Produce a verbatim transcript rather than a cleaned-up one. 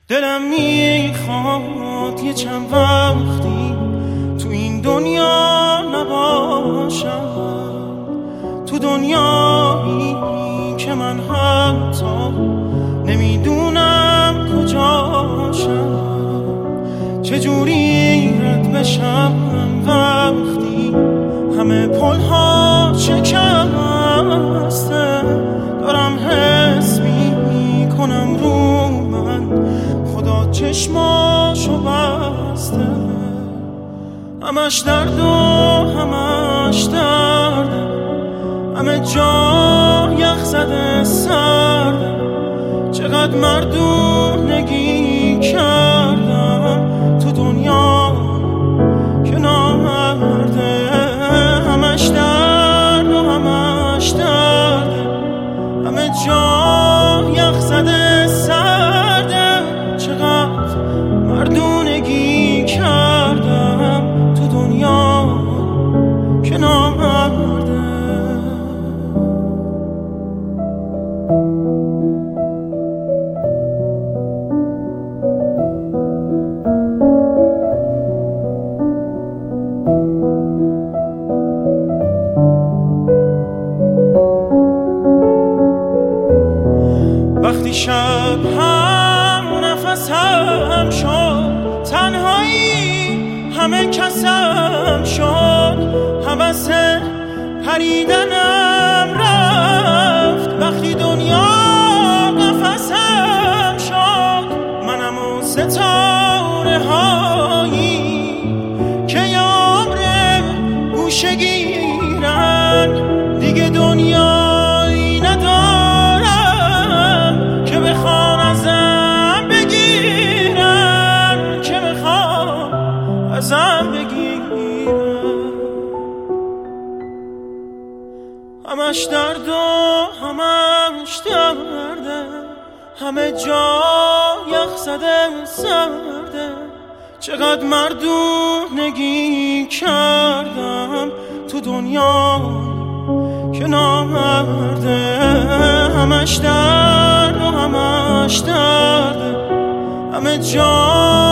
دلم میخواد یه چند وقتی تو این دنیا نباشم، تو دنیایی که من حتی نمیدونم کجاشم. چجوری رد بشم وقتی همه پل‌ها شکسته، دارم حس میکنم رو من خدا چشماشو بسته. همش درد و همش درده، همه جا یخ زده سرده. چقدر مردونگی کردم تو دنیا که نامرده. همش درد و همش درده، همه جا یخ زده سرده. چقدر مردونگی کردم تو دنیا که نامرده. وقتی شب هم نفس هم شد، تنهایی همه کسم شد. حوث پریدنم رفت وقتی دنیا قفسم شد. منم و ستاره هایی که عمر گوشه گیرن، دیگه دنیایی ندارم که بخوان ازم بگیرن، که بخوان ازم بگیرن. همش درد و همش درده، همه جا یخ زده سرده. چقدر مردونگی کردم تو دنیا که نامرده. همش درد و همش درده، همه جا